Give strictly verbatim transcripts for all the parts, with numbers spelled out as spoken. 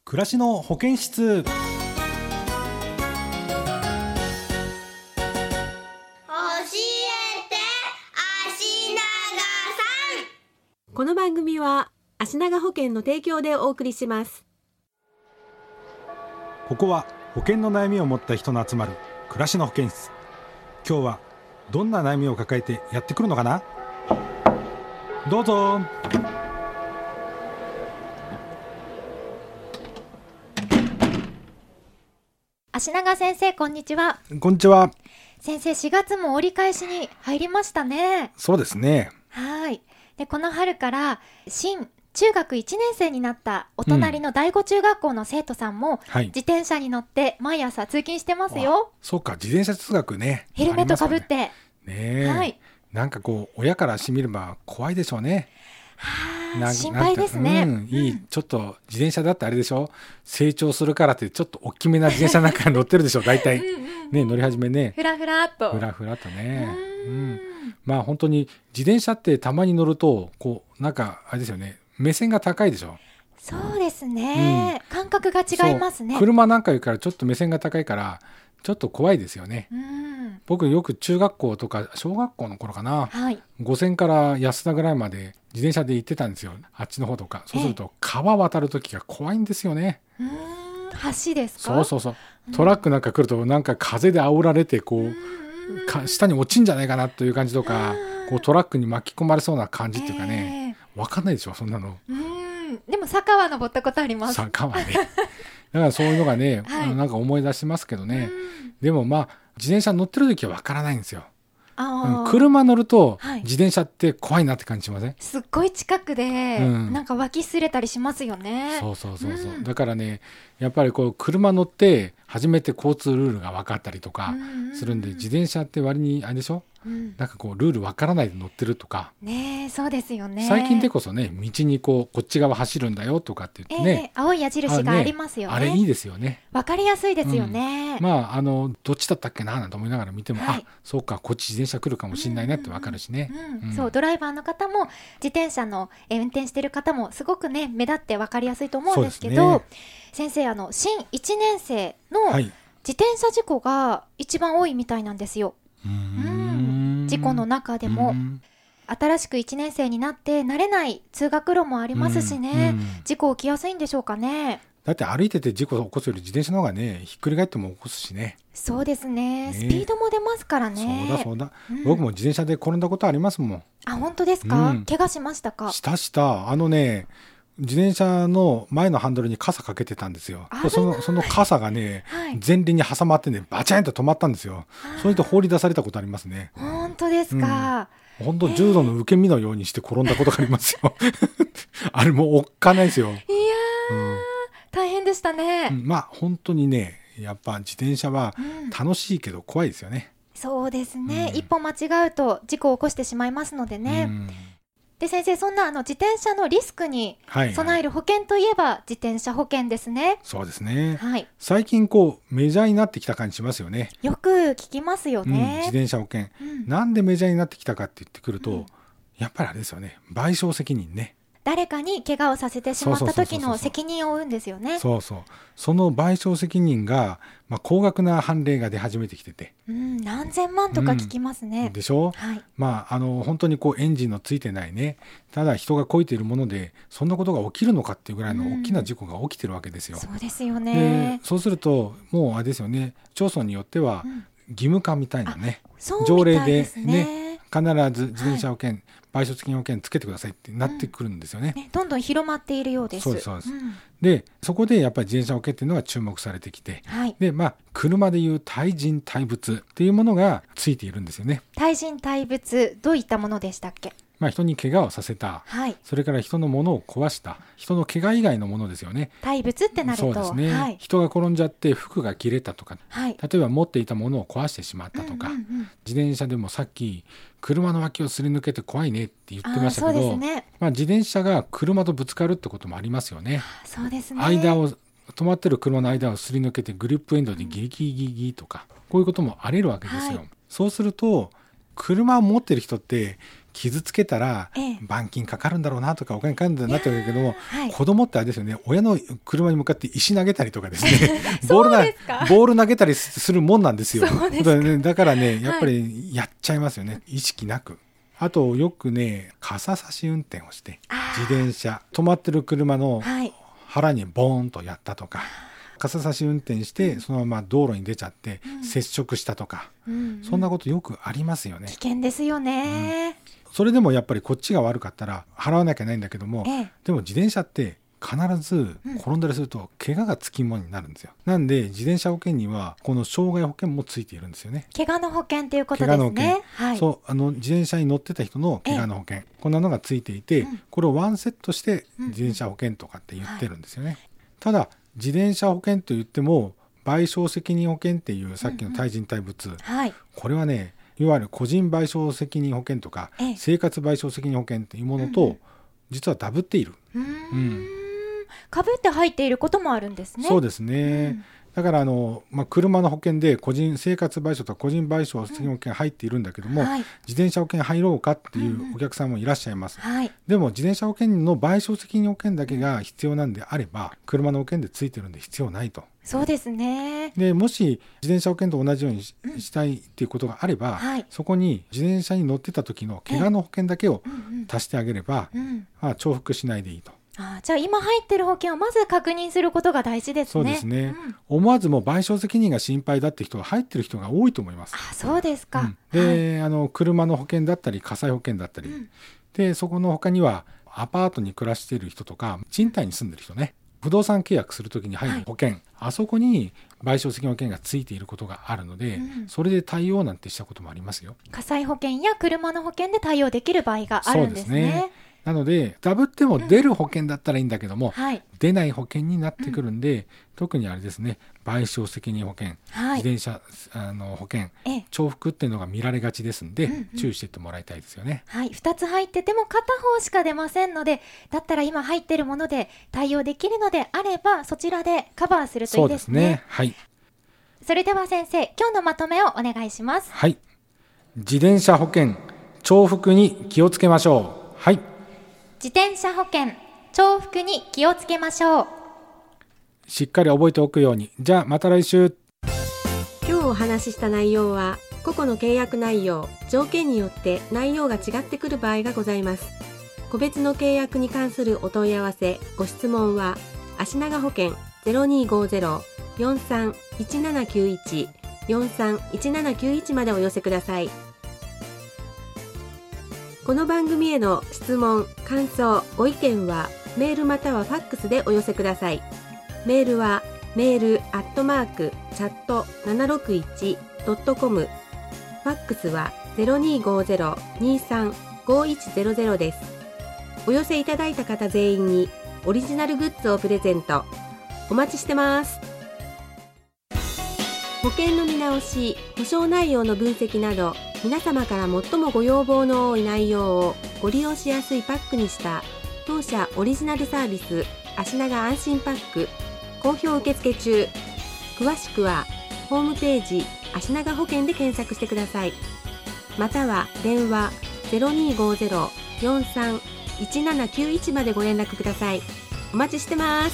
暮らしの保健室。 教えて足長さん。 この番組は足長保険の提供でお送りします。 ここは保険の悩みを持った人の集まる暮らしの保健室。今日はどんな悩みを抱えてやってくるのかな。どうぞ。 足長先生、こんにちは。 こんにちは。 先生、しがつも折り返しに入りましたね。 そうですね。 はい。で、この春から新中学いちねん生になったお隣の第五中学校の生徒さんも、うん、はい、自転車に乗って毎朝通勤してますよ。 そうか、自転車通学ね。 ヘルメットかぶって。ねえ、はい、なんかこう親からしてみれば怖いでしょうね。 はあ、心配ですね。 うん、いい、うん、ちょっと自転車だってあれでしょ、成長するからってちょっと大きめな自転車なんか乗ってるでしょ大体うんうん、うん、ね、乗り始めね、 ふらふらっとふらふらっとね。うん、まあ本当に自転車ってたまに乗るとこうなんかあれですよね、目線が高いでしょ。 そうですね、うん、感覚が違いますね。 車なんか言うからちょっと目線が高いからちょっと怖いですよね。うん、僕よく中学校とか小学校の頃かな、はい、五泉から安田ぐらいまで自転車で行ってたんですよ、あっちの方とか。そうすると川渡る時が怖いんですよね。 うーん、橋ですか。 そうそうそう、トラックなんか来るとなんか風で煽られてこう、うん、か下に落ちんじゃないかなという感じとか、こうトラックに巻き込まれそうな感じっていうかね、えー、分かんないでしょそんなの。 うん、でも坂は登ったことあります。 坂はねだからそういうのがね、はい、なんか思い出しますけどね。でもまあ自転車乗ってる時は分からないんですよ。あ、うん、車乗ると自転車って怖いなって感じしません？ すっごい近くで、うん、なんか脇すれたりしますよね。 そうそうそうそう、うん、だからねやっぱりこう車乗って初めて交通ルールが分かったりとかするんで、うんうんうん、自転車って割にあれでしょ、うん、なんかこうルール分からないで乗ってるとかね。そうですよね。 最近でこそね、道にこうこっち側走るんだよとかって言ってね、 えー、青い矢印がありますよね。 あれいいですよね。 分かりやすいですよね。 うん、まああのどっちだったっけななんて思いながら見ても、はい、あ、そうか、こっち自転車来るかもしれないなって分かるしね。 そう、ドライバーの方も自転車の、えー、運転してる方もすごくね目立って分かりやすいと思うんですけど、ね、先生、あの新いちねん生の自転車事故が一番多いみたいなんですよ。うーん、事故の中でも新しくいちねん生になって慣れない通学路もありますしね、事故起きやすいんでしょうかね。 だって歩いてて事故を起こすより自転車の方がね、ひっくり返っても起こすしね。 そうですね、スピードも出ますからね。 そうだそうだ、うん、僕も自転車で転んだことありますもん。 あ、本当ですか、うん、怪我しましたか？ したしたあのね、自転車の前のハンドルに傘かけてたんですよ。その、その傘がね、はい、前輪に挟まってね、バチャンと止まったんですよ。それで放り出されたことありますね。 本当ですか？ うん、本当重度の受け身のようにして転んだことがありますよあれもうおっかないですよ。いやー、うん、大変でしたね。 うん、まあ本当にね、やっぱ自転車は楽しいけど怖いですよね。 うん、そうですね、うん、一歩間違うと事故を起こしてしまいますのでね。うん、で先生、そんなあの自転車のリスクに備える保険といえば、はいはい、自転車保険ですね。 そうですね、 はい、 最近こうメジャーになってきた感じしますよね。 よく聞きますよね、うん、 自転車保険、うん、なんでメジャーになってきたかって言ってくると、うん、やっぱりあれですよね、賠償責任ね。 誰かに怪我をさせてしまった時の責任を負うんですよね。 そうそう、その賠償責任が、まあ、高額な判例が出始めてきてて、 うん、何千万とか聞きますね。 うん、でしょ、はい、まあ、あの本当にこうエンジンのついてないね、ただ人が漕いているものでそんなことが起きるのかっていうぐらいの大きな事故が起きてるわけですよ。 うん、そうですよね。 でそうするともうあれですよね、町村によっては義務化みたいなね、うん、条例でね、必ず自転車保険、はい、賠償責任保険つけてくださいってなってくるんですよね。 うん、ね、どんどん広まっているようです。 そうですそうです、うん、でそこでやっぱり自転車保険っていうのが注目されてきて、はい、でまあ車でいう対人対物っていうものがついているんですよね。 対人対物、どういったものでしたっけ？ まあ、人に怪我をさせた、はい、それから人のものを壊した、人の怪我以外のものですよね。 対物ってなると、 そうですね、はい、人が転んじゃって服が切れたとか、はい、例えば持っていたものを壊してしまったとか、うんうんうん、自転車でもさっき車の脇をすり抜けて怖いねって言ってましたけど、そうですね、まあ、自転車が車とぶつかるってこともありますよね。 そうですね、 間を止まってる車の間をすり抜けてグリップエンドでギリギリギリギリとか、こういうこともあり得るわけですよ。はい、そうすると車を持ってる人って傷つけたら板金かかるんだろうなとかお金かかるんだろうなって言うけども、はい、子供ってあれですよね、親の車に向かって石投げたりとかですねボールなボール投げたりするもんなんですよ。だ, だからねやっぱりやっちゃいますよね、はい、意識なく。あとよくね傘差し運転をして自転車止まってる車の腹にボーンとやったとか、はい、傘差し運転してそのまま道路に出ちゃって接触したとか、うんうんうん、そんなことよくありますよね。 危険ですよね、 うん、それでもやっぱりこっちが悪かったら払わなきゃないんだけども、ええ、でも自転車って必ず転んだりすると怪我がつきものになるんですよ。なんで自転車保険にはこの傷害保険もついているんですよね。 怪我の保険ということですね。はい、 そう、あの自転車に乗ってた人の怪我の保険、こんなのがついていて、うん、これをワンセットして自転車保険とかって言ってるんですよね、はい、ただ自転車保険と言っても賠償責任保険っていうさっきの対人対物、うんうんはい、これはねいわゆる個人賠償責任保険とか生活賠償責任保険っていうものと実はダブっている。 うんうんかぶって入っていることもあるんですね。 そうですね、うん、だからあの、まあ、車の保険で個人生活賠償とか個人賠償責任保険入っているんだけども、うんはい、自転車保険入ろうかっていうお客さんもいらっしゃいます、うんはい、でも自転車保険の賠償責任保険だけが必要なんであれば車の保険でついてるんで必要ないと。 そうですね。 でもし自転車保険と同じように し,、うん、したいっていうことがあれば、はい、そこに自転車に乗ってた時の怪我の保険だけを足してあげれば、うんうんまあ、重複しないでいいと。 あじゃあ今入ってる保険をまず確認することが大事ですね。 そうですね、うん、思わずもう賠償責任が心配だって人が入ってる人が多いと思います。 あそうですか、うん、 で、 はい、 あの車の保険だったり火災保険だったり、うん、でそこの他にはアパートに暮らしている人とか賃貸に住んでる人ね、不動産契約するときに入る保険、はい、あそこに賠償責任保険がついていることがあるので、うん、それで対応なんてしたこともありますよ。 火災保険や車の保険で対応できる場合があるんですね。そうですね。 なのでダブっても出る保険だったらいいんだけども、うんはい、出ない保険になってくるんで、うん、特にあれですね賠償責任保険、はい、自転車あの保険重複っていうのが見られがちですんで、うんうん、注意していってもらいたいですよね。 はい、ふたつ入ってても片方しか出ませんので、だったら今入ってるもので対応できるのであればそちらでカバーするといいですね。そうですね、はい、それでは先生今日のまとめをお願いします。 はい、自転車保険重複に気をつけましょう。はい、 自転車保険重複に気をつけましょう。 しっかり覚えておくように。じゃあまた来週。 今日お話しした内容は個々の契約内容条件によって内容が違ってくる場合がございます。個別の契約に関するお問い合わせご質問は足長保険 ゼロにーごーゼロ よんさん いちななきゅういち よんさん いちななきゅういちまでお寄せください。この番組への質問、感想、ご意見はメールまたはファックスでお寄せください。メールはメールアットマークチャットななろくいちドットコム、ファックスは ゼロにーごーゼロ にーさん ごいちゼロゼロです。お寄せいただいた方全員にオリジナルグッズをプレゼント。お待ちしてます。保険の見直し、保証内容の分析など皆様から最もご要望の多い内容をご利用しやすいパックにした当社オリジナルサービス足長安心パック好評受付中。詳しくはホームページ足長保険で検索してください。または電話 ゼロにーごーゼロ よんさん いちななきゅういちまでご連絡ください。お待ちしてます。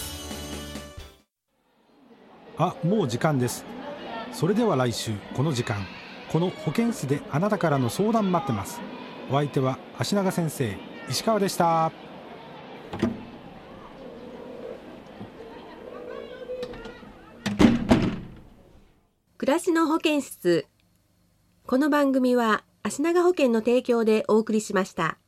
あ、もう時間です。それでは来週この時間この保健室であなたからの相談待ってます。お相手は足長先生石川でした。 暮らしの保健室。この番組は足長保険の提供でお送りしました。